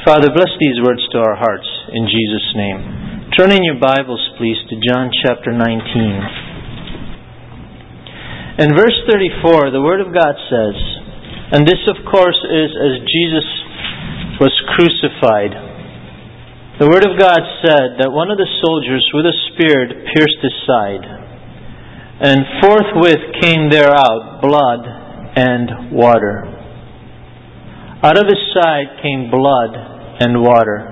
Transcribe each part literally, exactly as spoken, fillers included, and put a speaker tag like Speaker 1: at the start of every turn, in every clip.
Speaker 1: Father, bless these words to our hearts in Jesus' name. Turn in your Bibles, please, to John chapter nineteen. In verse thirty-four, the Word of God says, and this, of course, is as Jesus was crucified. The Word of God said that one of the soldiers with a spear pierced his side, and forthwith came there out blood and water. Out of his side came blood and water.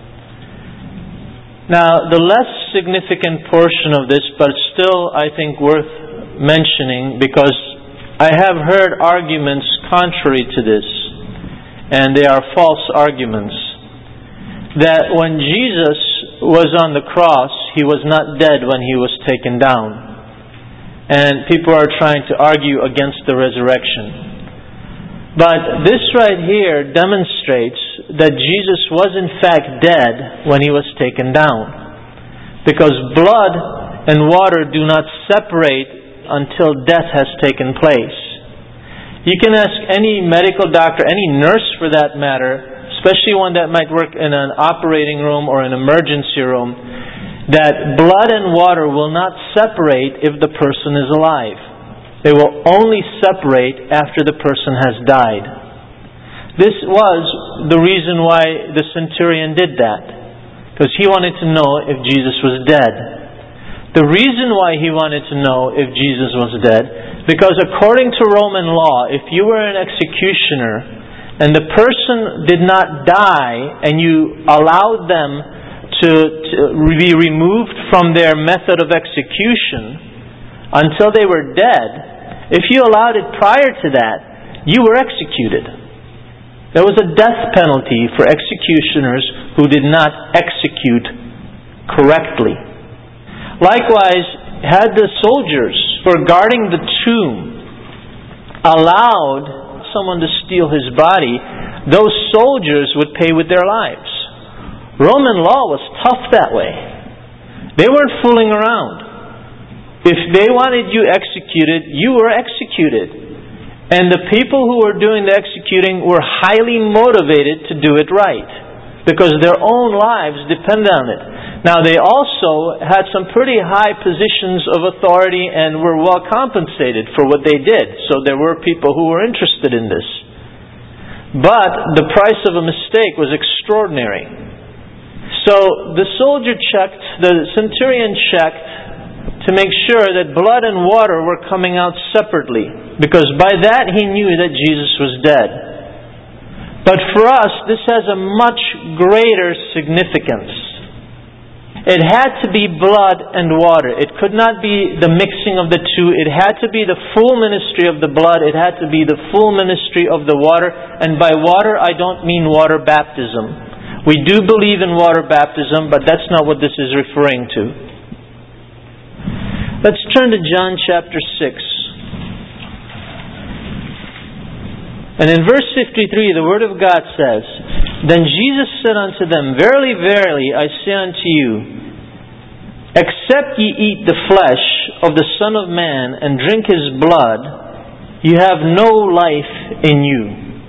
Speaker 1: Now, the less significant portion of this, but still I think worth mentioning, because I have heard arguments contrary to this, and they are false arguments, that when Jesus was on the cross, He was not dead when He was taken down. And people are trying to argue against the resurrection. But this right here demonstrates that Jesus was in fact dead when He was taken down. Because blood and water do not separate until death has taken place. You can ask any medical doctor, any nurse for that matter, especially one that might work in an operating room or an emergency room, that blood and water will not separate if the person is alive. They will only separate after the person has died. This was the reason why the centurion did that, because he wanted to know if Jesus was dead. The reason why he wanted to know if Jesus was dead, because according to Roman law, if you were an executioner and the person did not die and you allowed them to, to be removed from their method of execution until they were dead, if you allowed it prior to that, you were executed. There was a death penalty for executioners who did not execute correctly. Likewise, had the soldiers who were guarding the tomb allowed someone to steal his body, those soldiers would pay with their lives. Roman law was tough that way. They weren't fooling around. If they wanted you executed, you were executed. And the people who were doing the executing were highly motivated to do it right, because their own lives depended on it. Now, they also had some pretty high positions of authority and were well compensated for what they did. So there were people who were interested in this. But the price of a mistake was extraordinary. So the soldier checked, the centurion checked, to make sure that blood and water were coming out separately, because by that he knew that Jesus was dead. But for us, this has a much greater significance. It had to be blood and water. It could not be the mixing of the two. It had to be the full ministry of the blood. It had to be the full ministry of the water. And by water, I don't mean water baptism. We do believe in water baptism, but that's not what this is referring to. Let's turn to John chapter six. And in verse fifty-three, the Word of God says, Then Jesus said unto them, Verily, verily, I say unto you, except ye eat the flesh of the Son of Man and drink His blood, you have no life in you.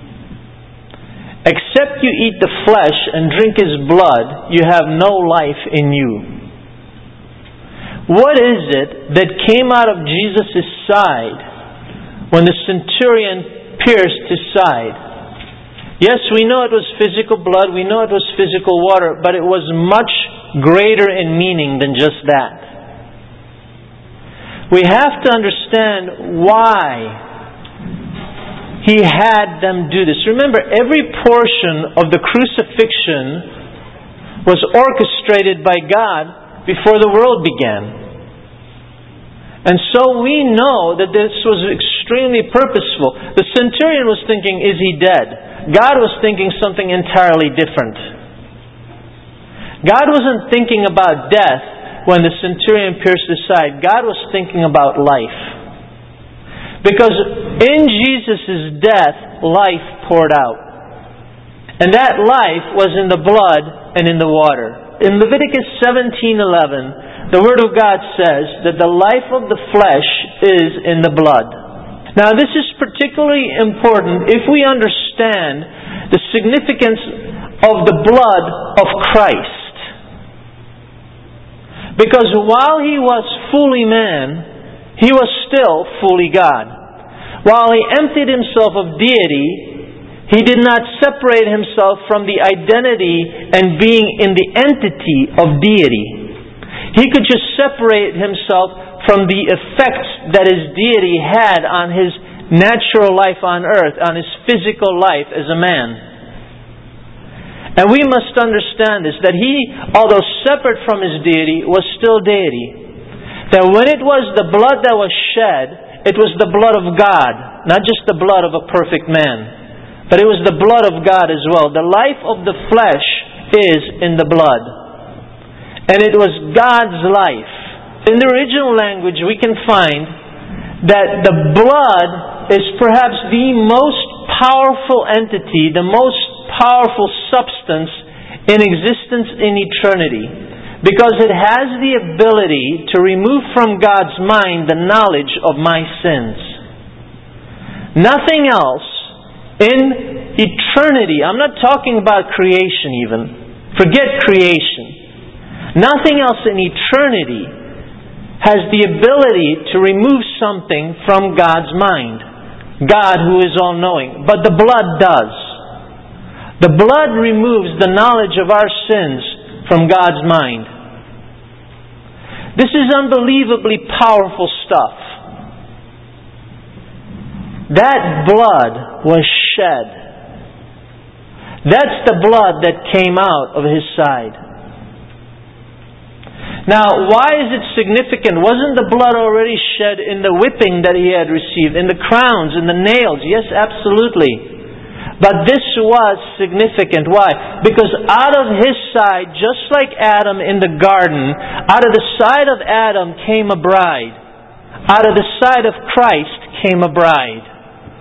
Speaker 1: Except you eat the flesh and drink His blood, you have no life in you. What is it that came out of Jesus' side when the centurion pierced His side? Yes, we know it was physical blood, we know it was physical water, but it was much greater in meaning than just that. We have to understand why He had them do this. Remember, every portion of the crucifixion was orchestrated by God before the world began. And so we know that this was extremely purposeful. The centurion was thinking, is he dead? God was thinking something entirely different. God wasn't thinking about death when the centurion pierced his side. God was thinking about life. Because in Jesus' death, life poured out. And that life was in the blood and in the water. In Leviticus seventeen eleven, the Word of God says that the life of the flesh is in the blood. Now, this is particularly important if we understand the significance of the blood of Christ. Because while He was fully man, He was still fully God. While He emptied Himself of deity, He did not separate Himself from the identity and being in the entity of deity. He could just separate Himself from the effects that His deity had on His natural life on earth, on His physical life as a man. And we must understand this, that He, although separate from His deity, was still deity. That when it was the blood that was shed, it was the blood of God, not just the blood of a perfect man. But it was the blood of God as well. The life of the flesh is in the blood. And it was God's life. In the original language we can find that the blood is perhaps the most powerful entity, the most powerful substance in existence in eternity. Because it has the ability to remove from God's mind the knowledge of my sins. Nothing else in eternity, I'm not talking about creation even. Forget creation. Nothing else in eternity has the ability to remove something from God's mind. God who is all-knowing. But the blood does. The blood removes the knowledge of our sins from God's mind. This is unbelievably powerful stuff. That blood was shed. That's the blood that came out of His side. Now, why is it significant? Wasn't the blood already shed in the whipping that He had received, in the crowns, in the nails? Yes, absolutely. But this was significant. Why? Because out of His side, just like Adam in the garden, out of the side of Adam came a bride. Out of the side of Christ came a bride.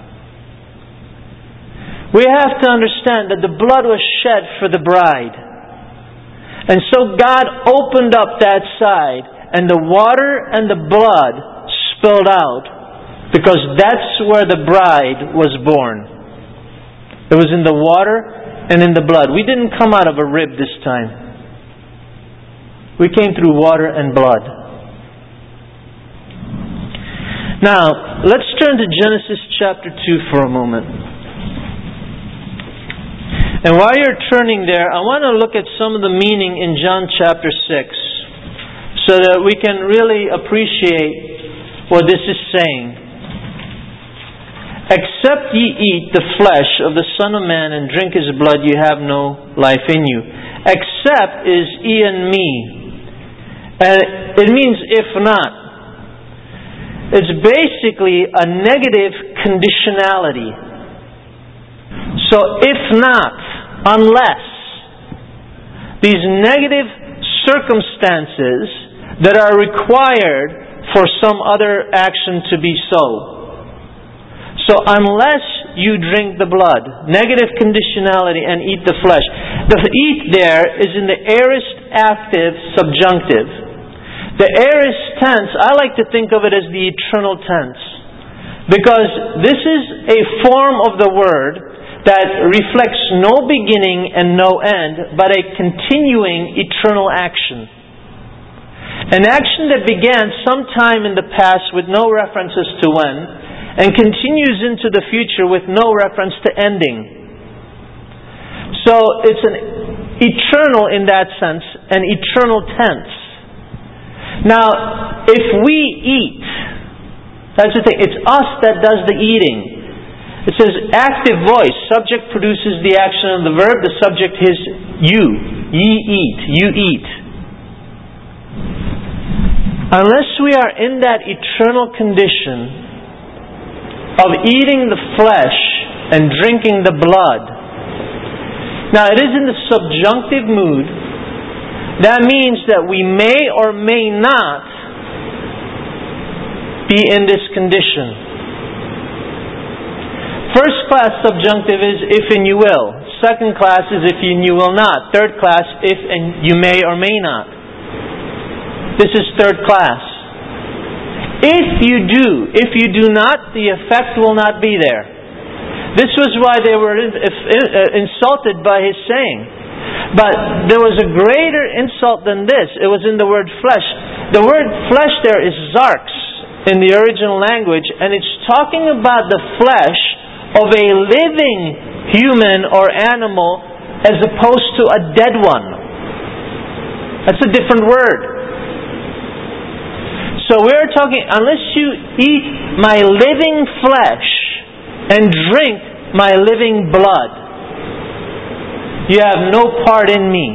Speaker 1: We have to understand that the blood was shed for the bride. And so God opened up that side, and the water and the blood spilled out, because that's where the bride was born. It was in the water and in the blood. We didn't come out of a rib this time. We came through water and blood. Now, let's turn to Genesis chapter two for a moment. And while you're turning there, I want to look at some of the meaning in John chapter six, so that we can really appreciate what this is saying. Except ye eat the flesh of the Son of Man and drink His blood, you have no life in you. Except is e and me. And it means if not. It's basically a negative conditionality. So if not, unless, these negative circumstances that are required for some other action to be so. So unless you drink the blood, negative conditionality, and eat the flesh. The eat there is in the aorist active subjunctive. The aorist tense, I like to think of it as the eternal tense. Because this is a form of the word that reflects no beginning and no end, but a continuing eternal action. An action that began sometime in the past with no references to when, and continues into the future with no reference to ending. So it's an eternal in that sense, an eternal tense. Now, if we eat, that's the thing, it's us that does the eating. It says active voice. Subject produces the action of the verb. The subject is you. Ye eat. You eat. Unless we are in that eternal condition of eating the flesh and drinking the blood. Now it is in the subjunctive mood. That means that we may or may not be in this condition. First class subjunctive is if and you will. Second class is if and you will not. Third class, if and you may or may not. This is third class. If you do, if you do not, the effect will not be there. This was why they were insulted by His saying. But there was a greater insult than this. It was in the word flesh. The word flesh there is sarx in the original language, and it's talking about the flesh of a living human or animal as opposed to a dead one. That's a different word. So we're talking, unless you eat my living flesh and drink my living blood, you have no part in me.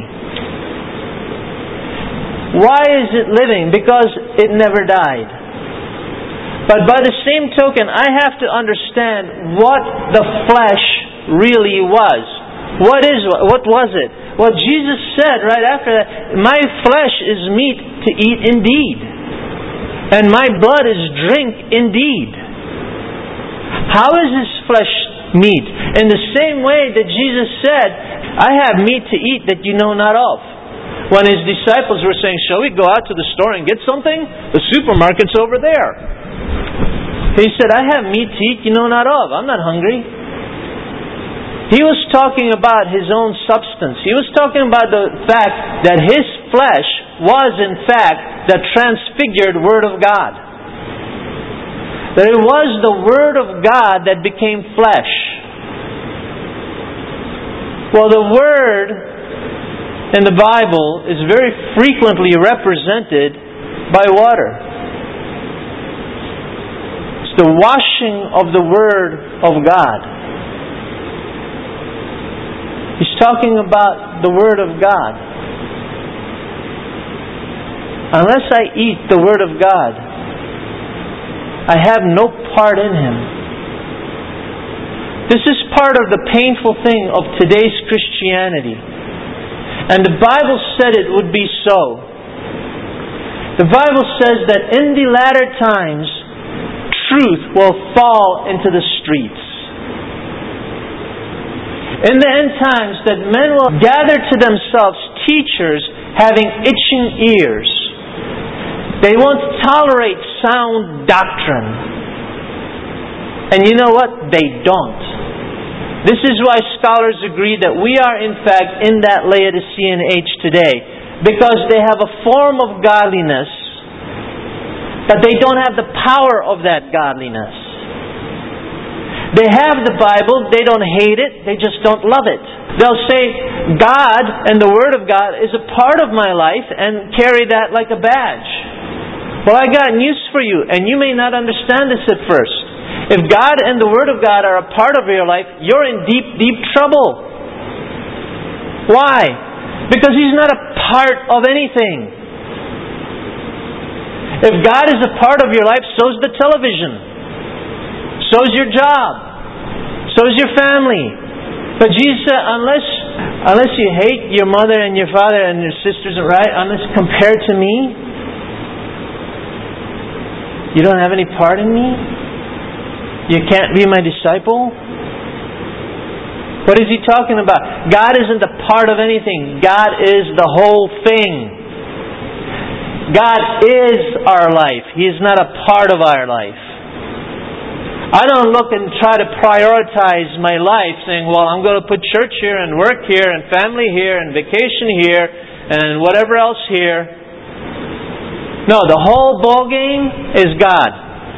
Speaker 1: Why is it living? Because it never died. But by the same token, I have to understand what the flesh really was. What is what was it? Well, Jesus said right after that, "My flesh is meat to eat indeed, and my blood is drink indeed." How is this flesh meat? In the same way that Jesus said, "I have meat to eat that you know not of." When His disciples were saying, "Shall we go out to the store and get something? The supermarket's over there." He said, "I have meat to eat you know not of. I'm not hungry." He was talking about His own substance. He was talking about the fact that His flesh was in fact the transfigured Word of God. That it was the Word of God that became flesh. Well, the Word in the Bible is very frequently represented by water. It's the washing of the Word of God. He's talking about the Word of God. Unless I eat the Word of God, I have no part in Him. This is part of the painful thing of today's Christianity. And the Bible said it would be so. The Bible says that in the latter times, truth will fall into the streets. In the end times, that men will gather to themselves teachers having itching ears. They won't tolerate sound doctrine. And you know what? They don't. This is why scholars agree that we are in fact in that Laodicean age today. Because they have a form of godliness, but they don't have the power of that godliness. They have the Bible, they don't hate it, they just don't love it. They'll say, God and the Word of God is a part of my life, and carry that like a badge. Well, I got news for you, and you may not understand this at first. If God and the Word of God are a part of your life, you're in deep, deep trouble. Why? Because He's not a part of anything. If God is a part of your life, so's the television. So's your job. So's your family. But Jesus said, unless unless you hate your mother and your father and your sisters, right? Unless compared to me, you don't have any part in me? You can't be my disciple? What is He talking about? God isn't a part of anything. God is the whole thing. God is our life. He is not a part of our life. I don't look and try to prioritize my life saying, well, I'm going to put church here and work here and family here and vacation here and whatever else here. No, the whole ball game is God.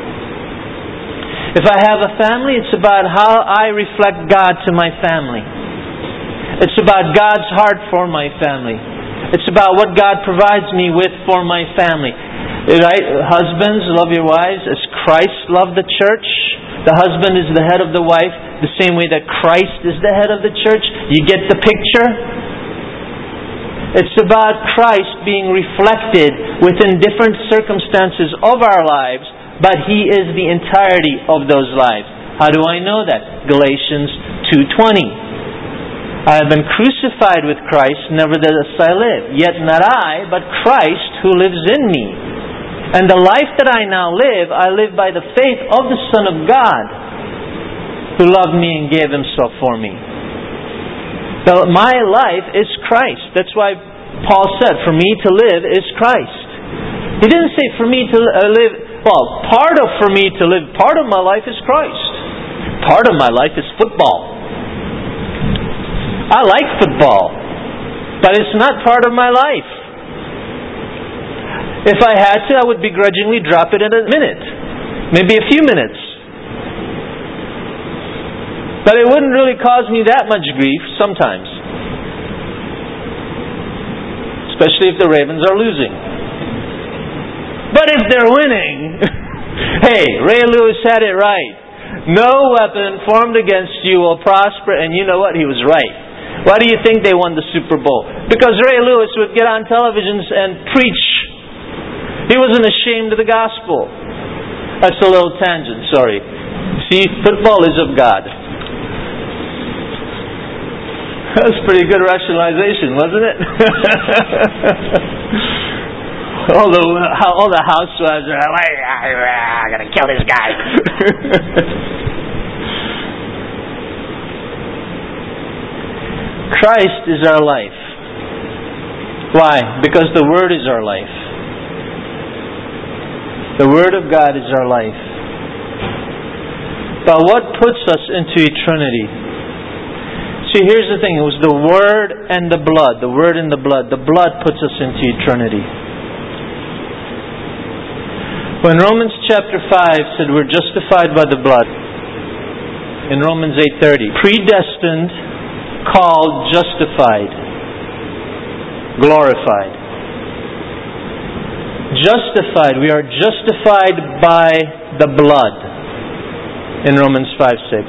Speaker 1: If I have a family, it's about how I reflect God to my family. It's about God's heart for my family. It's about what God provides me with for my family. Right? Husbands, love your wives as Christ loved the church. The husband is the head of the wife, the same way that Christ is the head of the church. You get the picture? It's about Christ being reflected within different circumstances of our lives, but He is the entirety of those lives. How do I know that? Galatians two twenty. I have been crucified with Christ, nevertheless I live. Yet not I, but Christ who lives in me. And the life that I now live, I live by the faith of the Son of God, who loved me and gave Himself for me. So my life is Christ. That's why Paul said, for me to live is Christ. He didn't say for me to live, well, part of for me to live, part of my life is Christ. part of my life is football. I like football, but it's not part of my life. If I had to, I would begrudgingly drop it in a minute, maybe a few minutes. But it wouldn't really cause me that much grief sometimes. Especially if the Ravens are losing. But if they're winning, hey, Ray Lewis had it right. No weapon formed against you will prosper, and you know what? He was right. Why do you think they won the Super Bowl? Because Ray Lewis would get on televisions and preach. He wasn't ashamed of the gospel. That's a little tangent, sorry. See, football is of God. That was pretty good rationalization, wasn't it? all the all the housewives are like, I'm going to kill this guy. Christ is our life. Why? Because the Word is our life. The Word of God is our life. But what puts us into eternity? See, here's the thing. It was the Word and the blood. The Word and the blood. The blood puts us into eternity. When Romans chapter five said we're justified by the blood, in Romans eight thirty, predestined, called, justified, glorified. Justified. We are justified by the blood in Romans five six.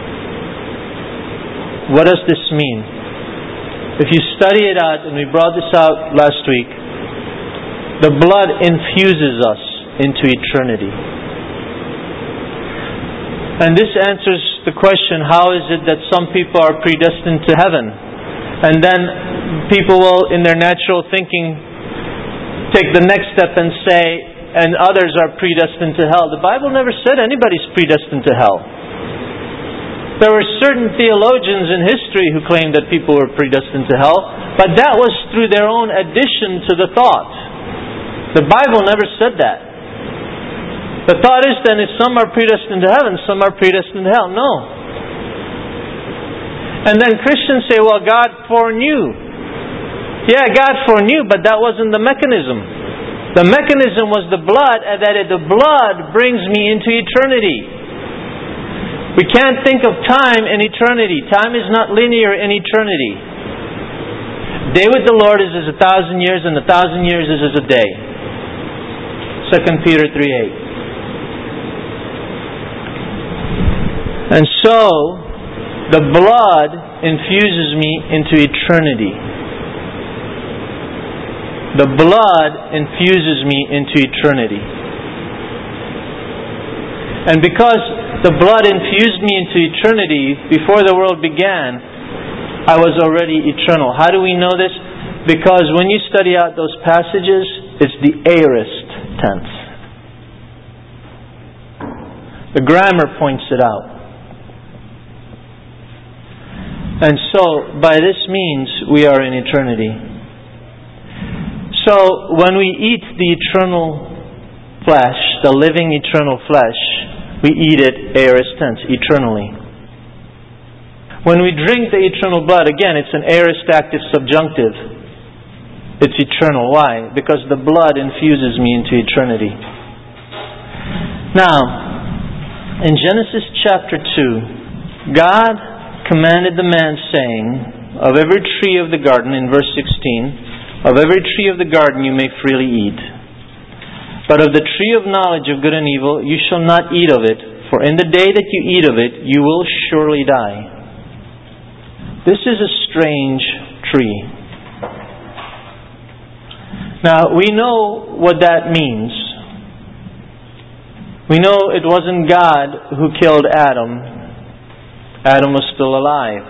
Speaker 1: What does this mean? If you study it out, and we brought this out last week, the blood infuses us into eternity. And this answers the question, how is it that some people are predestined to heaven? And then people will, in their natural thinking, take the next step and say, and others are predestined to hell. The Bible never said anybody's predestined to hell. There were certain theologians in history who claimed that people were predestined to hell, but that was through their own addition to the thought. The Bible never said that. The thought is then, if some are predestined to heaven, some are predestined to hell. No. And then Christians say, well, God foreknew. Yeah, God foreknew, but that wasn't the mechanism. The mechanism was the blood, and that the blood brings me into eternity. We can't think of time in eternity. Time is not linear in eternity. Day with the Lord is as a thousand years, and a thousand years is as a day. Second Peter three eight. And so, the blood infuses me into eternity. The blood infuses me into eternity. And because the blood infused me into eternity before the world began, I was already eternal. How do we know this? Because when you study out those passages, it's the aorist tense. The grammar points it out. And so, by this means, we are in eternity. So, when we eat the eternal flesh, the living eternal flesh, we eat it, aorist tense, eternally. When we drink the eternal blood, again, it's an aorist active subjunctive. It's eternal. Why? Because the blood infuses me into eternity. Now, in Genesis chapter two, God commanded the man, saying, of every tree of the garden, in verse sixteen, of every tree of the garden you may freely eat. But of the tree of knowledge of good and evil you shall not eat of it, for in the day that you eat of it you will surely die. This is a strange tree. Now, we know what that means. We know it wasn't God who killed Adam. Adam was still alive.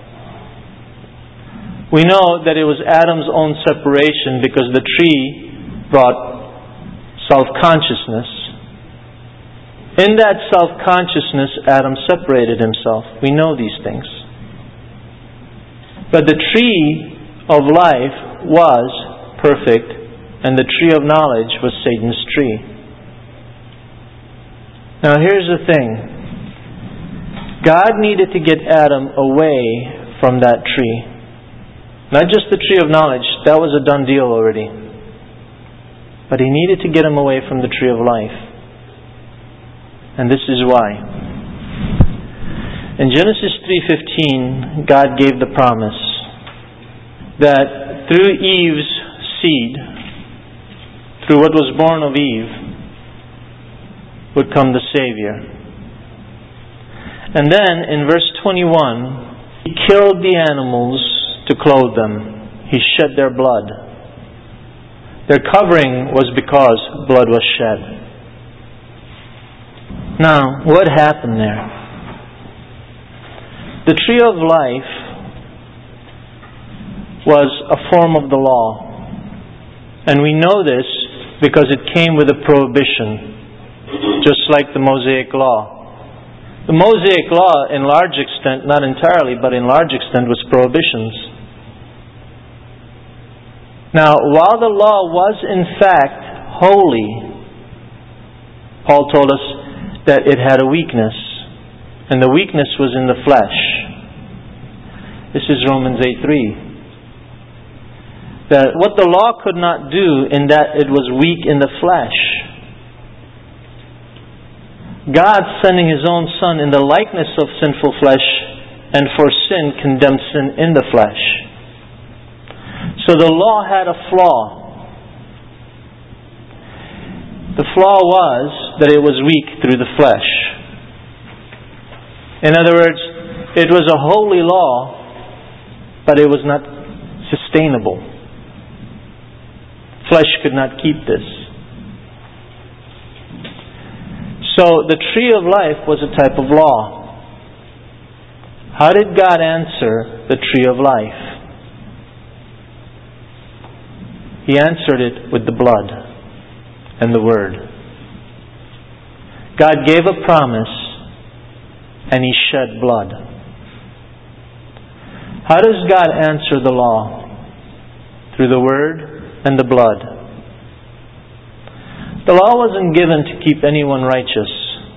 Speaker 1: We know that it was Adam's own separation because the tree brought self-consciousness. In that self-consciousness, Adam separated himself. We know these things. But the tree of life was perfect, and the tree of knowledge was Satan's tree. Now here's the thing. God needed to get Adam away from that tree. Not just the tree of knowledge, that was a done deal already. But He needed to get him away from the tree of life. And this is why. In Genesis three fifteen, God gave the promise that through Eve's seed, through what was born of Eve, would come the Savior. And then in verse twenty-one, He killed the animals to clothe them. He shed their blood. Their covering was because blood was shed. Now, what happened there? The tree of life was a form of the law. And we know this because it came with a prohibition, just like the Mosaic Law. The Mosaic Law, in large extent, not entirely, but in large extent, was prohibitions. Now, while the law was in fact holy, Paul told us that it had a weakness, and the weakness was in the flesh. This is Romans eight three. That what the law could not do, in that it was weak in the flesh, God sending His own Son in the likeness of sinful flesh, and for sin condemned sin in the flesh. So the law had a flaw. The flaw was that it was weak through the flesh. In other words, it was a holy law, but it was not sustainable. Flesh could not keep this. So the tree of life was a type of law. How did God answer the tree of life? He answered it with the blood and the Word. God gave a promise and He shed blood. How does God answer the law? Through the Word and the blood. The law wasn't given to keep anyone righteous.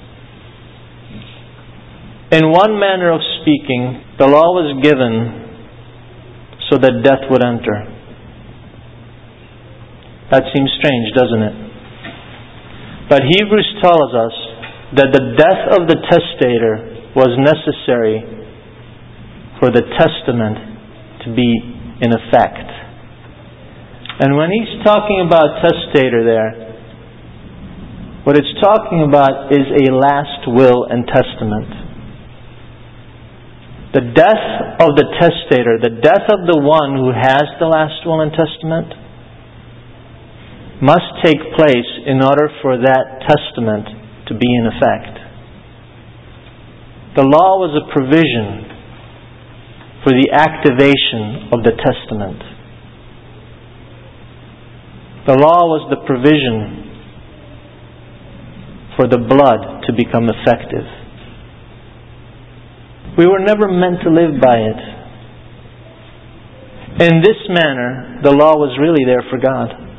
Speaker 1: In one manner of speaking, the law was given so that death would enter. That seems strange, doesn't it? But Hebrews tells us that the death of the testator was necessary for the testament to be in effect. And when he's talking about testator there, what it's talking about is a last will and testament. The death of the testator, the death of the one who has the last will and testament, must take place in order for that testament to be in effect. The law was a provision for the activation of the testament. The law was the provision for the blood to become effective. We were never meant to live by it. In this manner, the law was really there for God.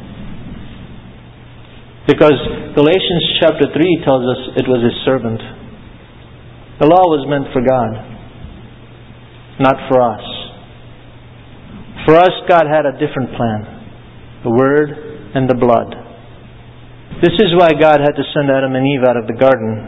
Speaker 1: Because Galatians chapter three tells us it was His servant. The law was meant for God, not for us. For us, God had a different plan. The Word and the blood. This is why God had to send Adam and Eve out of the garden.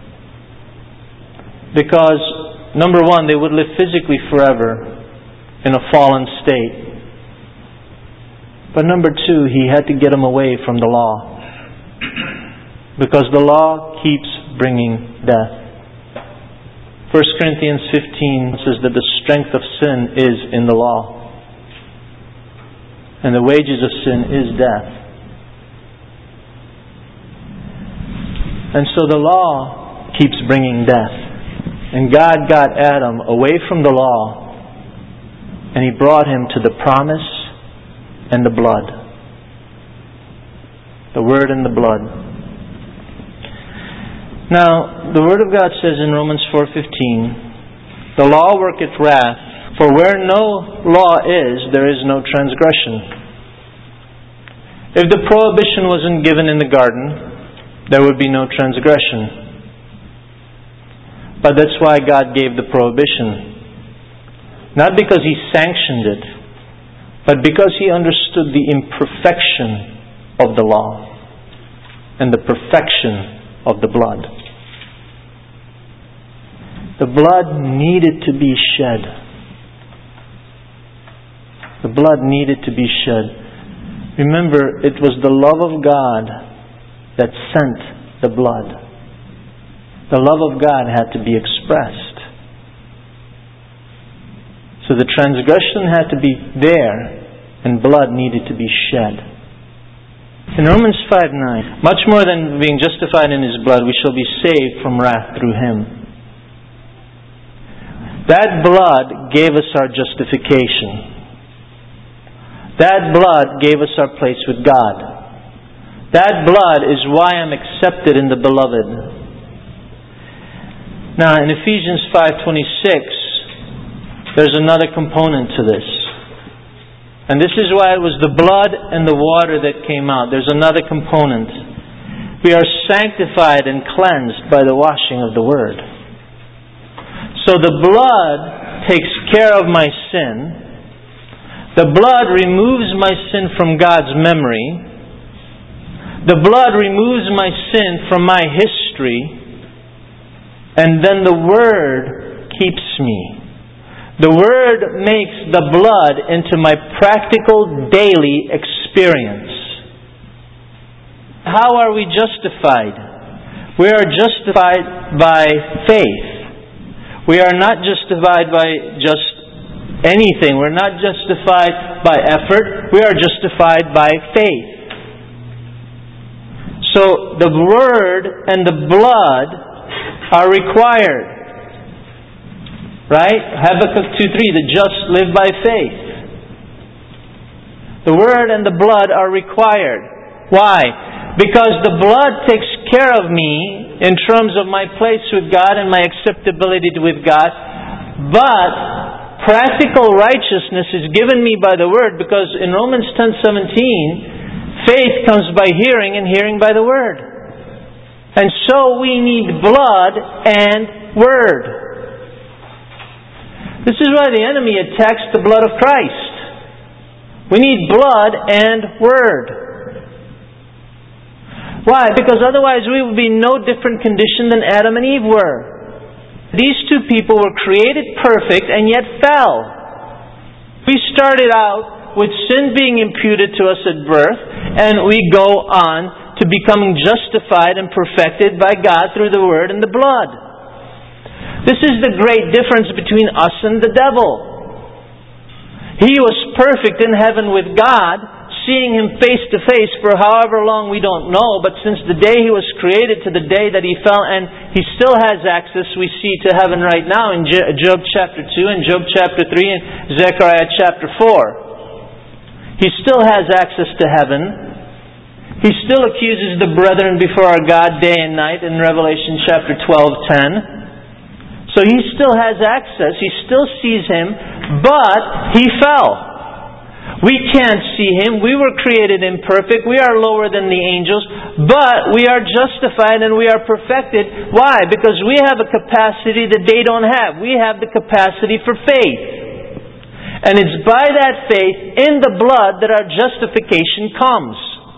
Speaker 1: Because, number one, they would live physically forever in a fallen state. But number two, He had to get them away from the law. Because the law keeps bringing death. First Corinthians fifteen says that the strength of sin is in the law. And the wages of sin is death. And so the law keeps bringing death. And God got Adam away from the law, and He brought him to the promise and the blood. The Word and the blood. Now, the Word of God says in Romans four fifteen, "The law worketh wrath, for where no law is, there is no transgression." If the prohibition wasn't given in the garden, there would be no transgression. But that's why God gave the prohibition. Not because He sanctioned it, but because He understood the imperfection of the law and the perfection of the blood. The blood needed to be shed. The blood needed to be shed. Remember, it was the love of God that sent the blood. The love of God had to be expressed. So the transgression had to be there, and blood needed to be shed. In Romans five nine, much more than being justified in His blood, we shall be saved from wrath through Him. That blood gave us our justification. That blood gave us our place with God. That blood is why I'm accepted in the Beloved. Now in Ephesians five twenty-six, there's another component to this. And this is why it was the blood and the water that came out. There's another component. We are sanctified and cleansed by the washing of the Word. So the blood takes care of my sin. The blood removes my sin from God's memory. The blood removes my sin from my history. And then the Word keeps me. The Word makes the blood into my practical daily experience. How are we justified? We are justified by faith. We are not justified by just anything. We're not justified by effort. We are justified by faith. So the Word and the blood are required. Right? Habakkuk two three, the just live by faith. The Word and the blood are required. Why? Because the blood takes care of me in terms of my place with God and my acceptability with God. But practical righteousness is given me by the Word, because in Romans ten seventeen, faith comes by hearing and hearing by the Word. And so we need blood and Word. This is why the enemy attacks the blood of Christ. We need blood and Word. Why? Because otherwise we would be in no different condition than Adam and Eve were. These two people were created perfect and yet fell. We started out with sin being imputed to us at birth, and we go on to becoming justified and perfected by God through the Word and the blood. This is the great difference between us and the devil. He was perfect in heaven with God, seeing Him face to face for however long we don't know, but since the day He was created to the day that He fell, and He still has access, we see, to heaven right now in Job chapter two and Job chapter three and Zechariah chapter four. He still has access to heaven. He still accuses the brethren before our God day and night in Revelation chapter twelve ten. So He still has access. He still sees Him, but He fell. We can't see Him. We were created imperfect. We are lower than the angels. But we are justified and we are perfected. Why? Because we have a capacity that they don't have. We have the capacity for faith. And it's by that faith in the blood that our justification comes.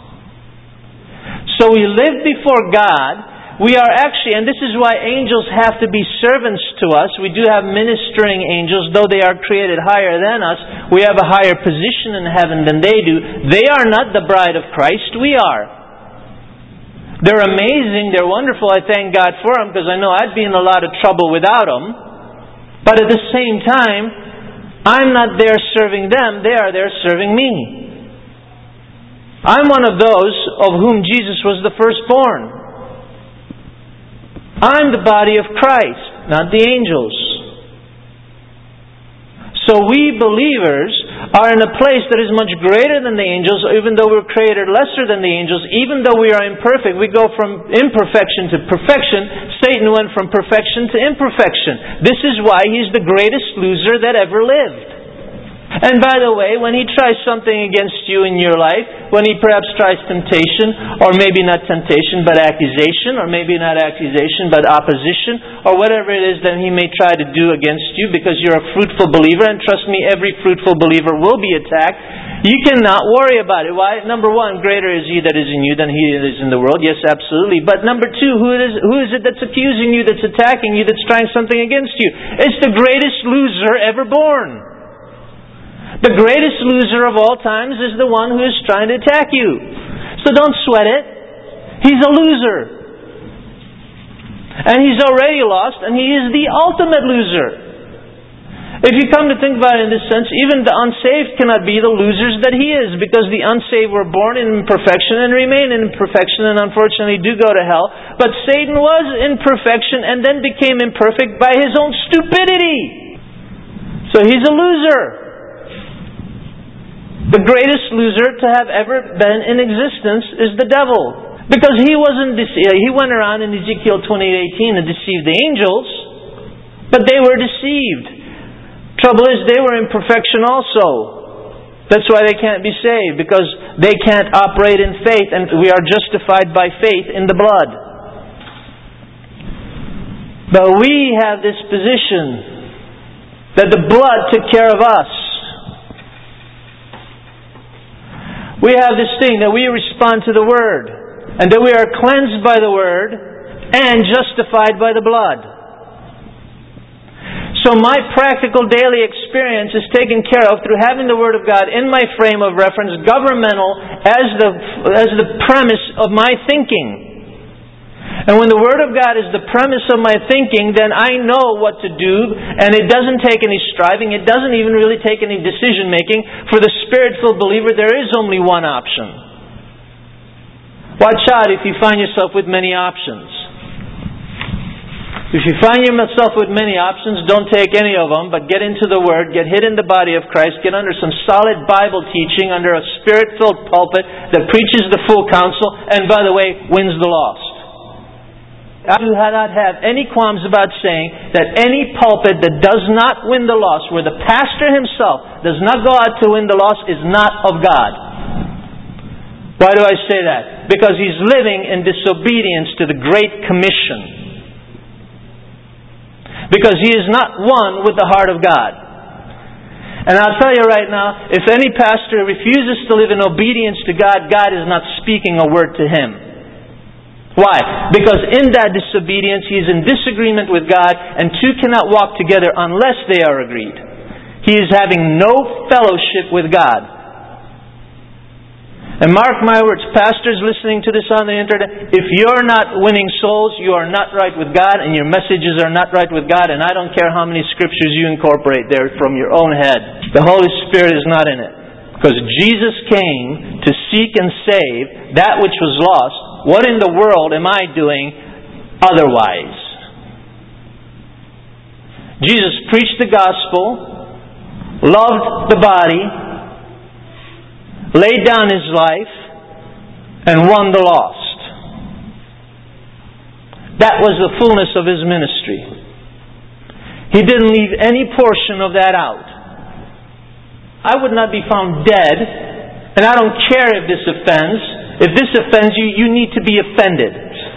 Speaker 1: So we live before God. We are actually, and this is why angels have to be servants to us. We do have ministering angels, though they are created higher than us. We have a higher position in heaven than they do. They are not the bride of Christ. We are. They're amazing. They're wonderful. I thank God for them, because I know I'd be in a lot of trouble without them. But at the same time, I'm not there serving them. They are there serving me. I'm one of those of whom Jesus was the firstborn. I'm the body of Christ, not the angels. So we believers are in a place that is much greater than the angels, even though we're created lesser than the angels. Even though we are imperfect, we go from imperfection to perfection. Satan went from perfection to imperfection. This is why he's the greatest loser that ever lived. And by the way, when he tries something against you in your life, when he perhaps tries temptation, or maybe not temptation, but accusation, or maybe not accusation, but opposition, or whatever it is that he may try to do against you because you're a fruitful believer, and trust me, every fruitful believer will be attacked, you cannot worry about it. Why? Number one, greater is he that is in you than he that is in the world. Yes, absolutely. But number two, who is, who is it that's accusing you, that's attacking you, that's trying something against you? It's the greatest loser ever born. The greatest loser of all times is the one who is trying to attack you. So don't sweat it. He's a loser. And he's already lost, and he is the ultimate loser. If you come to think about it in this sense, even the unsaved cannot be the losers that he is, because the unsaved were born in imperfection and remain in imperfection and unfortunately do go to hell. But Satan was in perfection and then became imperfect by his own stupidity. So he's a loser. The greatest loser to have ever been in existence is the devil. Because he wasn't dece- he went around in Ezekiel twenty-eight eighteen and deceived the angels, but they were deceived. Trouble is, they were in perfection also. That's why they can't be saved, because they can't operate in faith, and we are justified by faith in the blood. But we have this position that the blood took care of us. We have this thing that we respond to the Word, and that we are cleansed by the Word and justified by the blood. So my practical daily experience is taken care of through having the Word of God in my frame of reference, governmental as the as the premise of my thinking. And when the Word of God is the premise of my thinking, then I know what to do, and it doesn't take any striving, it doesn't even really take any decision making. For the Spirit-filled believer, there is only one option. Watch out if you find yourself with many options. If you find yourself with many options, don't take any of them, but get into the Word, get hid in the body of Christ, get under some solid Bible teaching, under a Spirit-filled pulpit that preaches the full counsel, and by the way, wins the lost. I do not have any qualms about saying that any pulpit that does not win the lost, where the pastor himself does not go out to win the lost, is not of God. Why do I say that? Because he's living in disobedience to the Great Commission. Because he is not one with the heart of God. And I'll tell you right now, if any pastor refuses to live in obedience to God, God is not speaking a word to him. Why? Because in that disobedience, he is in disagreement with God, and two cannot walk together unless they are agreed. He is having no fellowship with God. And mark my words, pastors listening to this on the internet, if you're not winning souls, you are not right with God, and your messages are not right with God, and I don't care how many scriptures you incorporate there from your own head. The Holy Spirit is not in it. Because Jesus came to seek and save that which was lost. What in the world am I doing otherwise? Jesus preached the gospel, loved the body, laid down His life, and won the lost. That was the fullness of His ministry. He didn't leave any portion of that out. I would not be found dead, and I don't care if this offends. If this offends you, you need to be offended.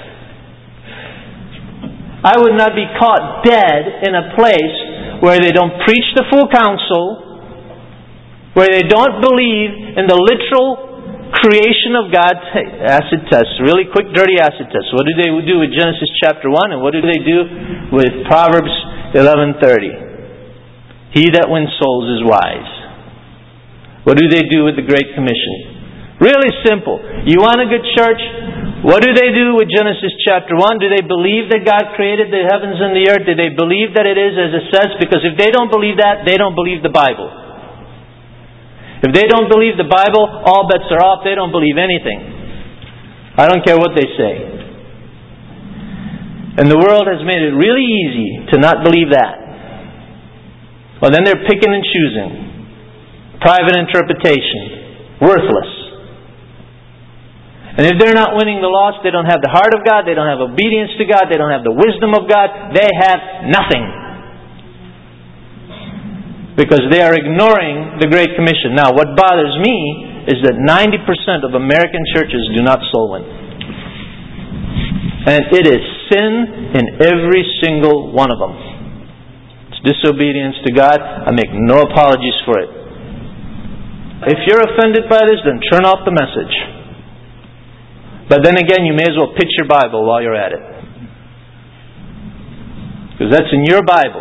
Speaker 1: I would not be caught dead in a place where they don't preach the full counsel, where they don't believe in the literal creation of God. Acid test, really quick, dirty acid test. What do they do with Genesis chapter one, and what do they do with Proverbs eleven thirty? He that wins souls is wise. What do they do with the Great Commission? Really simple. You want a good church? What do they do with Genesis chapter one? Do they believe that God created the heavens and the earth? Do they believe that it is as it says? Because if they don't believe that, they don't believe the Bible. If they don't believe the Bible, all bets are off. They don't believe anything. I don't care what they say. And the world has made it really easy to not believe that. Well, then they're picking and choosing. Private interpretation. Worthless. And if they're not winning the lost, they don't have the heart of God, they don't have obedience to God, they don't have the wisdom of God, they have nothing. Because they are ignoring the Great Commission. Now, what bothers me is that ninety percent of American churches do not soul win. And it is sin in every single one of them. It's disobedience to God. I make no apologies for it. If you're offended by this, then turn off the message. But then again, you may as well pitch your Bible while you're at it. Because that's in your Bible.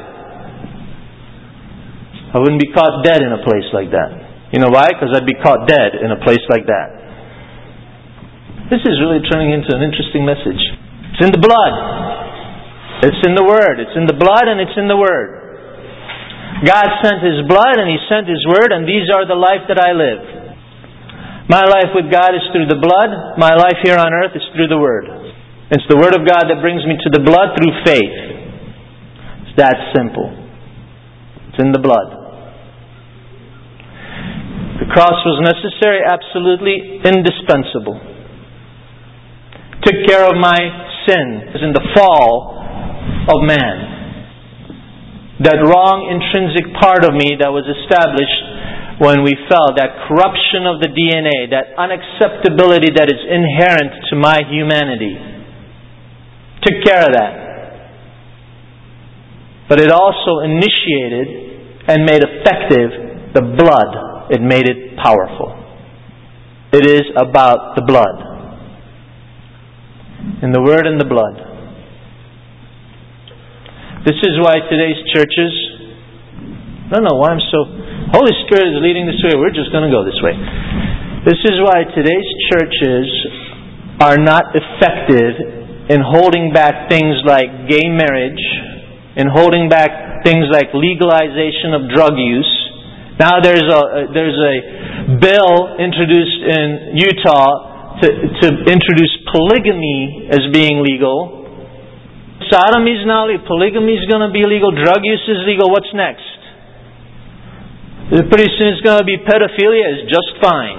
Speaker 1: I wouldn't be caught dead in a place like that. You know why? Because I'd be caught dead in a place like that. This is really turning into an interesting message. It's in the blood. It's in the Word. It's in the blood and it's in the Word. God sent His blood and He sent His Word, and these are the life that I live. My life with God is through the blood. My life here on earth is through the Word. It's the Word of God that brings me to the blood through faith. It's that simple. It's in the blood. The cross was necessary, absolutely indispensable. Took care of my sin, as in the fall of man. That wrong intrinsic part of me that was established when we fell, that corruption of the D N A, that unacceptability that is inherent to my humanity, took care of that. But it also initiated and made effective the blood. It made it powerful. It is about the blood. In the Word and the blood. This is why today's churches, I don't know why I'm so, Holy Spirit is leading this way, we're just going to go this way. This is why today's churches are not effective in holding back things like gay marriage, in holding back things like legalization of drug use. Now there's a there's a bill introduced in Utah to, to introduce polygamy as being legal. Sodomy is now legal. Polygamy is going to be legal. Drug use is legal. What's next? Pretty soon it's going to be pedophilia is just fine.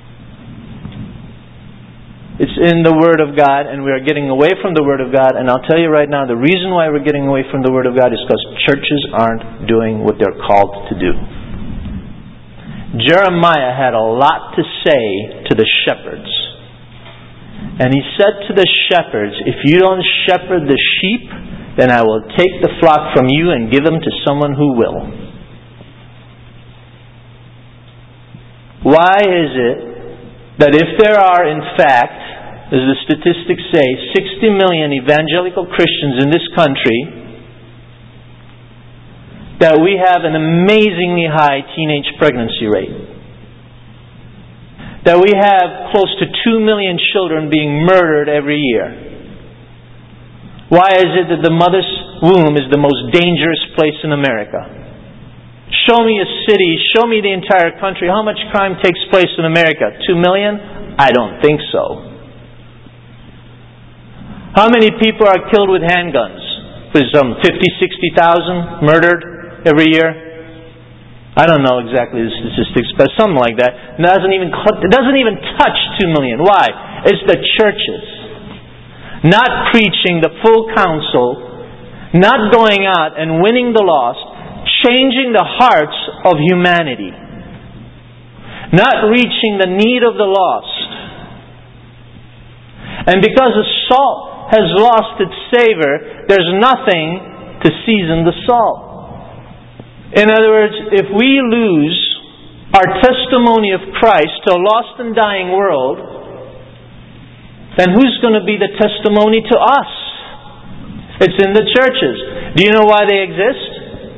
Speaker 1: It's in the Word of God, and we are getting away from the Word of God. And I'll tell you right now, the reason why we're getting away from the Word of God is because churches aren't doing what they're called to do. Jeremiah had a lot to say to the shepherds. And he said to the shepherds, if you don't shepherd the sheep, then I will take the flock from you and give them to someone who will. Why is it that if there are, in fact, as the statistics say, sixty million evangelical Christians in this country, that we have an amazingly high teenage pregnancy rate? That we have close to two million children being murdered every year. Why is it that the mother's womb is the most dangerous place in America? Show me a city, show me the entire country. How much crime takes place in America? Two million? I don't think so. How many people are killed with handguns? There's some fifty, sixty thousand murdered every year. I don't know exactly the statistics, but something like that. It doesn't even, it doesn't even touch two million. Why? It's the churches not preaching the full counsel, not going out and winning the lost, changing the hearts of humanity, not reaching the need of the lost. And because the salt has lost its savor, there's nothing to season the salt. In other words, if we lose our testimony of Christ to a lost and dying world, then who's going to be the testimony to us? It's in the churches. Do you know why they exist?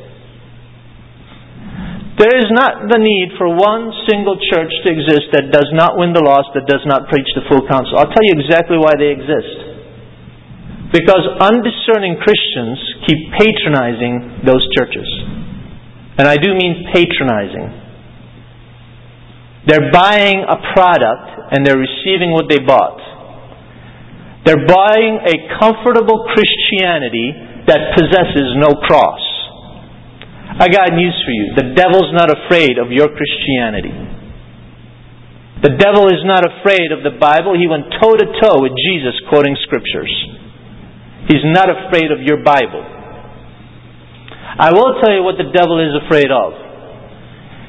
Speaker 1: There is not the need for one single church to exist that does not win the lost, that does not preach the full counsel. I'll tell you exactly why they exist. Because undiscerning Christians keep patronizing those churches. And I do mean patronizing. They're buying a product and they're receiving what they bought. They're buying a comfortable Christianity that possesses no cross. I got news for you. The devil's not afraid of your Christianity. The devil is not afraid of the Bible. He went toe to toe with Jesus quoting scriptures. He's not afraid of your Bible. I will tell you what the devil is afraid of.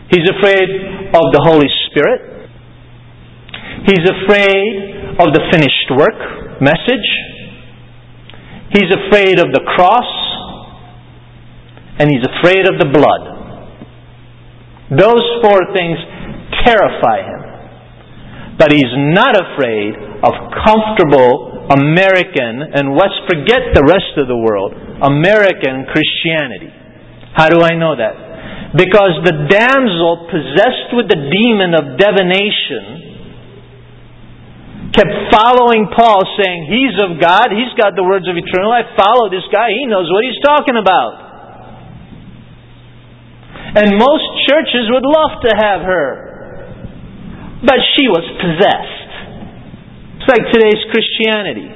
Speaker 1: He's afraid of the Holy Spirit. He's afraid of the finished work message. He's afraid of the cross. And he's afraid of the blood. Those four things terrify him. But he's not afraid of comfortable American, and let's forget the rest of the world, American Christianity. How do I know that? Because the damsel possessed with the demon of divination kept following Paul, saying, he's of God, he's got the words of eternal life, follow this guy, he knows what he's talking about. And most churches would love to have her. But she was possessed. It's like today's Christianity.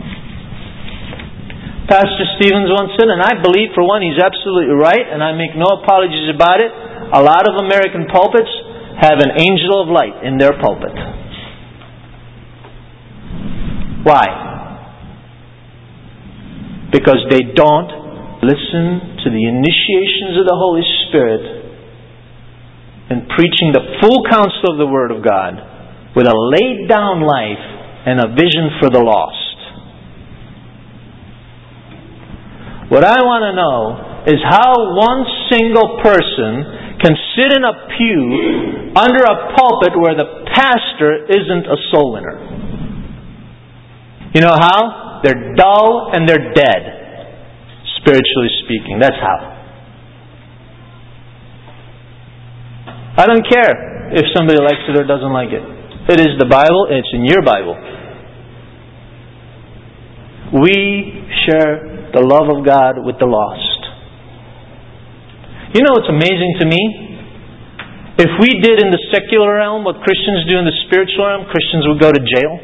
Speaker 1: Pastor Stevens once said, and I believe for one he's absolutely right, and I make no apologies about it, a lot of American pulpits have an angel of light in their pulpit. Why? Because they don't listen to the initiations of the Holy Spirit in preaching the full counsel of the Word of God with a laid down life and a vision for the lost. What I want to know is how one single person can sit in a pew under a pulpit where the pastor isn't a soul winner. You know how? They're dull and they're dead. Spiritually speaking, that's how. I don't care if somebody likes it or doesn't like it. It is the Bible, it's in your Bible. We share the love of God with the lost. You know what's amazing to me? If we did in the secular realm what Christians do in the spiritual realm, Christians would go to jail.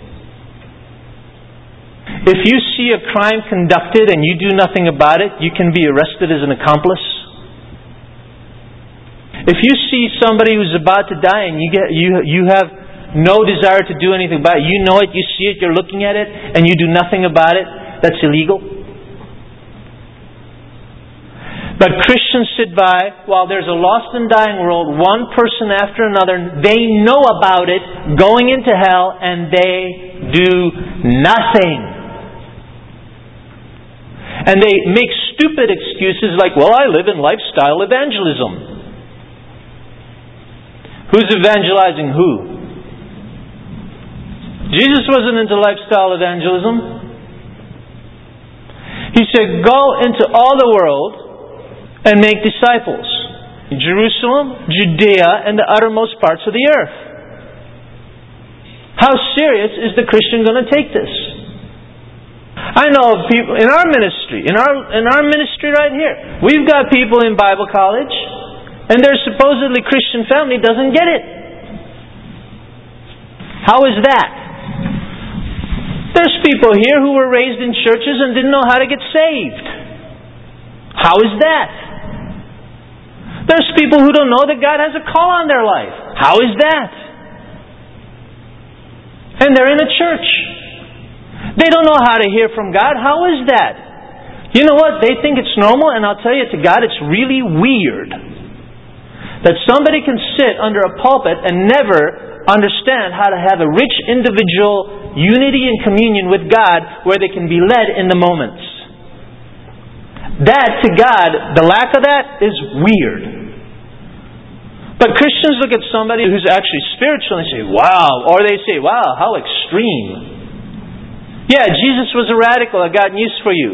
Speaker 1: If you see a crime conducted and you do nothing about it, you can be arrested as an accomplice. If you see somebody who's about to die and you get you you have no desire to do anything about it, you know it, you see it, you're looking at it, and you do nothing about it, that's illegal. But Christians sit by while there's a lost and dying world, one person after another, they know about it, going into hell, and they do nothing. And they make stupid excuses like, well, I live in lifestyle evangelism. Who's evangelizing who? Jesus wasn't into lifestyle evangelism. He said, go into all the world and make disciples. Jerusalem, Judea, and the uttermost parts of the earth. How serious is the Christian going to take this? I know of people in our ministry, in our in our ministry right here, we've got people in Bible college, and their supposedly Christian family doesn't get it. How is that? There's people here who were raised in churches and didn't know how to get saved. How is that? There's people who don't know that God has a call on their life. How is that? And they're in a church. They don't know how to hear from God. How is that? You know what? They think it's normal, and I'll tell you, to God, it's really weird that somebody can sit under a pulpit and never understand how to have a rich individual unity and communion with God where they can be led in the moments. That, to God, the lack of that is weird. But Christians look at somebody who's actually spiritual and say, wow, or they say, wow, how extreme. Yeah, Jesus was a radical. I got news for you.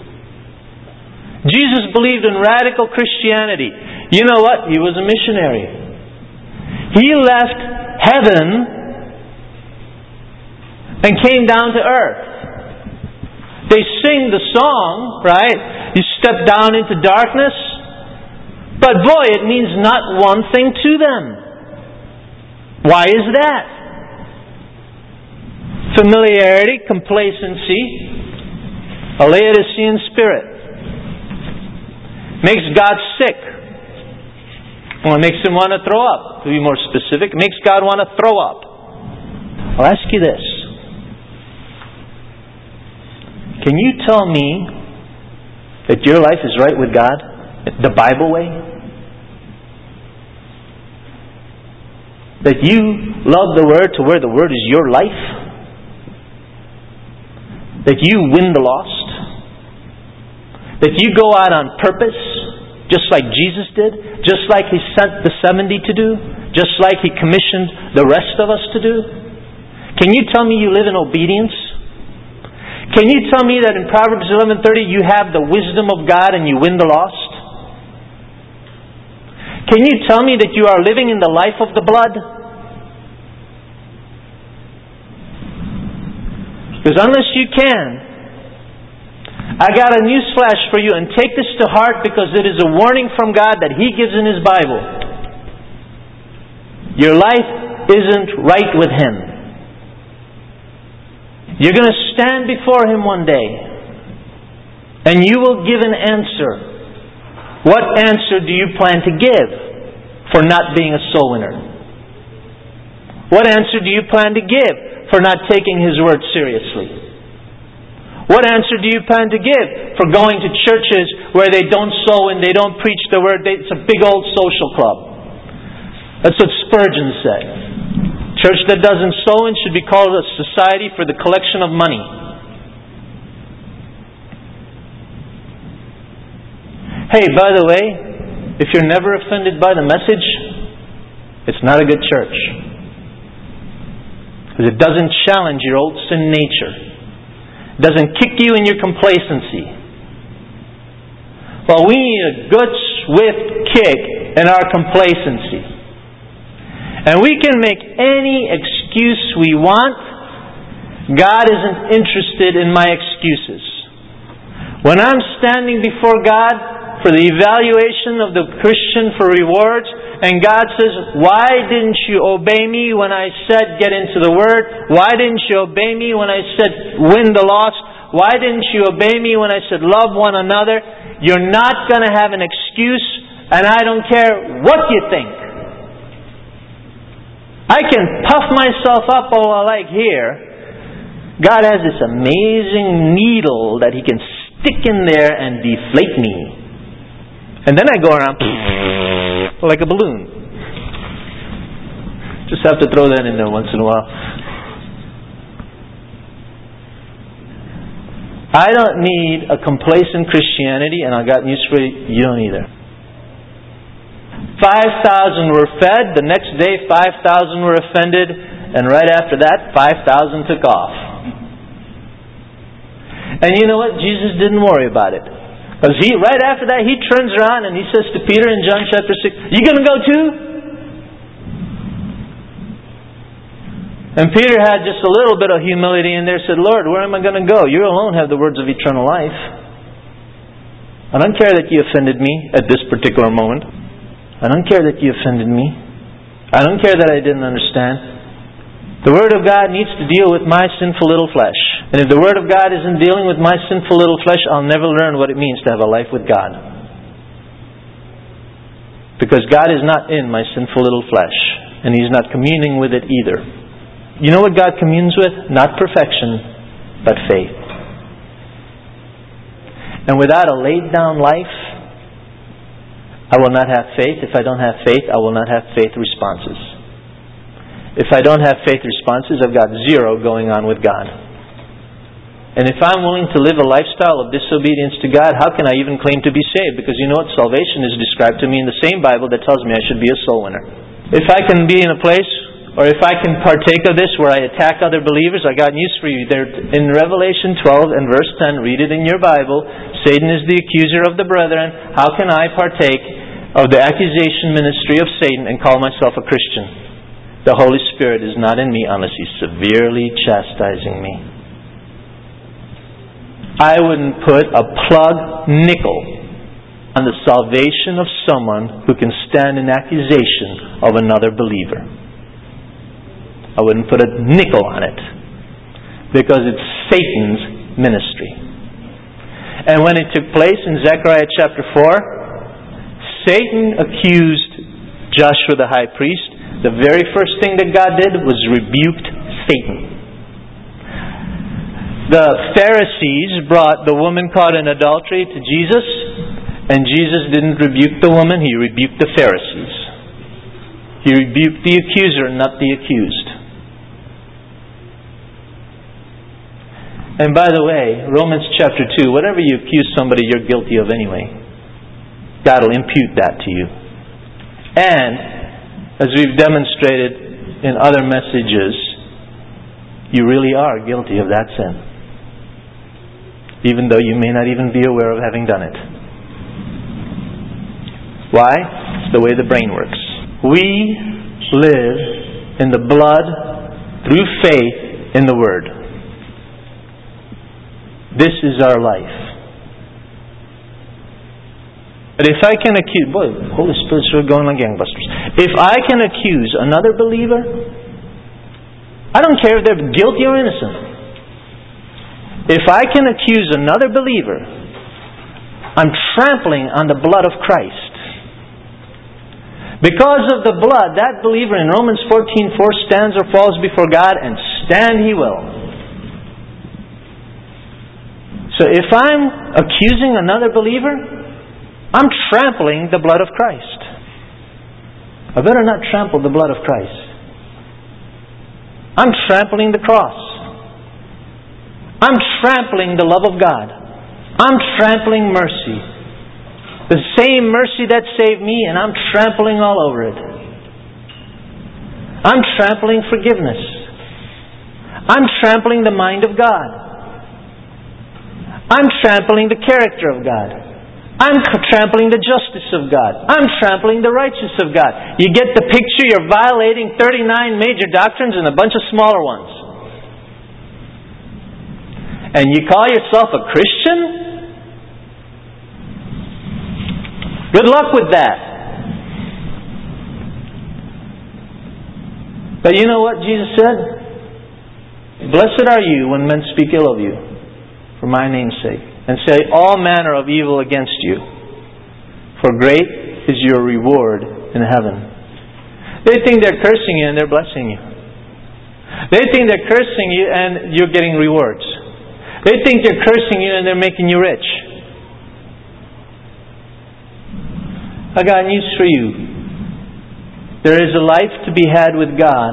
Speaker 1: Jesus believed in radical Christianity. You know what? He was a missionary. He left heaven and came down to earth. They sing the song, right? You step down into darkness. But boy, it means not one thing to them. Why is that? Familiarity, complacency, a Laodicean spirit. Makes God sick. Well, it makes Him want to throw up. To be more specific, it makes God want to throw up. I'll ask you this. Can you tell me that your life is right with God? The Bible way? That you love the Word to where the Word is your life? That you win the lost? That you go out on purpose, just like Jesus did? Just like He sent the seventy to do? Just like He commissioned the rest of us to do? Can you tell me you live in obedience? Can you tell me that in Proverbs eleven thirty you have the wisdom of God and you win the lost? Can you tell me that you are living in the life of the blood? Because unless you can, I got a news flash for you, and take this to heart because it is a warning from God that He gives in His Bible. Your life isn't right with Him. You're going to stand before Him one day, and you will give an answer. What answer do you plan to give for not being a soul winner? What answer do you plan to give for not taking His Word seriously? What answer do you plan to give for going to churches where they don't sow and they don't preach the Word? It's a big old social club. That's what Spurgeon said. Church that doesn't sow in should be called a society for the collection of money. Hey, by the way, if you're never offended by the message, it's not a good church. Because it doesn't challenge your old sin nature. It doesn't kick you in your complacency. Well, we need a good swift kick in our complacency. And we can make any excuse we want. God isn't interested in my excuses. When I'm standing before God for the evaluation of the Christian for rewards, and God says, why didn't you obey me when I said get into the Word? Why didn't you obey me when I said win the lost? Why didn't you obey me when I said love one another? You're not going to have an excuse, and I don't care what you think. I can puff myself up all I like here. God has this amazing needle that He can stick in there and deflate me. And then I go around like a balloon. Just have to throw that in there once in a while. I don't need a complacent Christianity, and I got news for you, you don't either. Five thousand were fed. The next day, five thousand were offended, and right after that, five thousand took off. And you know what? Jesus didn't worry about it, because he right after that he turns around and he says to Peter in John chapter six, "You going to go too?" And Peter had just a little bit of humility in there. Said, "Lord, where am I going to go? You alone have the words of eternal life. I don't care that you offended me at this particular moment. I don't care that you offended me. I don't care that I didn't understand. The Word of God needs to deal with my sinful little flesh. And if the Word of God isn't dealing with my sinful little flesh, I'll never learn what it means to have a life with God. Because God is not in my sinful little flesh. And He's not communing with it either. You know what God communes with? Not perfection, but faith. And without a laid down life, I will not have faith. If I don't have faith, I will not have faith responses. If I don't have faith responses, I've got zero going on with God. And if I'm willing to live a lifestyle of disobedience to God, how can I even claim to be saved? Because you know what? Salvation is described to me in the same Bible that tells me I should be a soul winner. If I can be in a place, or if I can partake of this where I attack other believers, I got news for you. There, in Revelation twelve and verse ten, read it in your Bible, Satan is the accuser of the brethren. How can I partake of the accusation ministry of Satan and call myself a Christian? The Holy Spirit is not in me unless He's severely chastising me. I wouldn't put a plug nickel on the salvation of someone who can stand in accusation of another believer. I wouldn't put a nickel on it, because it's Satan's ministry. And when it took place in Zechariah chapter four, Satan accused Joshua the high priest. The very first thing that God did was rebuked Satan. The Pharisees brought the woman caught in adultery to Jesus, and Jesus didn't rebuke the woman, He rebuked the Pharisees. He rebuked the accuser, not the accused. And by the way, Romans chapter two, whatever you accuse somebody, you're guilty of anyway. God will impute that to you. And, as we've demonstrated in other messages, you really are guilty of that sin. Even though you may not even be aware of having done it. Why? It's the way the brain works. We live in the blood through faith in the Word. This is our life. But if I can accuse... Boy, the Holy Spirit's sure going like gangbusters. If I can accuse another believer, I don't care if they're guilty or innocent. If I can accuse another believer, I'm trampling on the blood of Christ. Because of the blood, that believer in Romans fourteen four stands or falls before God, and stand he will. So if I'm accusing another believer, I'm trampling the blood of Christ. I better not trample the blood of Christ. I'm trampling the cross. I'm trampling the love of God. I'm trampling mercy. The same mercy that saved me, and I'm trampling all over it. I'm trampling forgiveness. I'm trampling the mind of God. I'm trampling the character of God. I'm trampling the justice of God. I'm trampling the righteousness of God. You get the picture? You're violating thirty-nine major doctrines and a bunch of smaller ones. And you call yourself a Christian? Good luck with that. But you know what Jesus said? Blessed are you when men speak ill of you for my name's sake, and say all manner of evil against you. For great is your reward in heaven. They think they're cursing you and they're blessing you. They think they're cursing you and you're getting rewards. They think they're cursing you and they're making you rich. I got news for you. There is a life to be had with God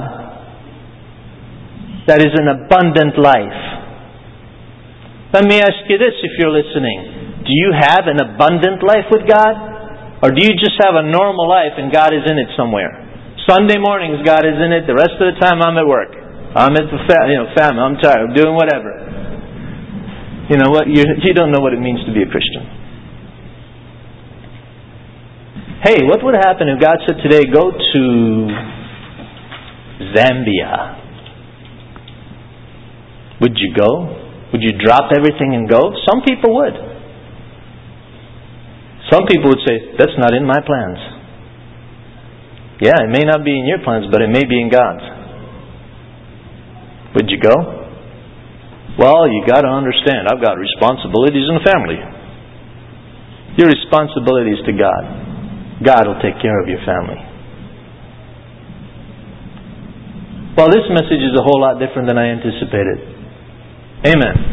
Speaker 1: that is an abundant life. Let me ask you this if you're listening. Do you have an abundant life with God? Or do you just have a normal life and God is in it somewhere? Sunday mornings God is in it. The rest of the time I'm at work. I'm at the fa- you know, family. I'm tired. I'm doing whatever. You know what? You, you don't know what it means to be a Christian. Hey, what would happen if God said today, go to Zambia? Would you go? Would you drop everything and go? Some people would. Some people would say, that's not in my plans. Yeah, it may not be in your plans, but it may be in God's. Would you go? Well, you got to understand, I've got responsibilities in the family. Your responsibility is to God. God will take care of your family. Well, this message is a whole lot different than I anticipated. Amen.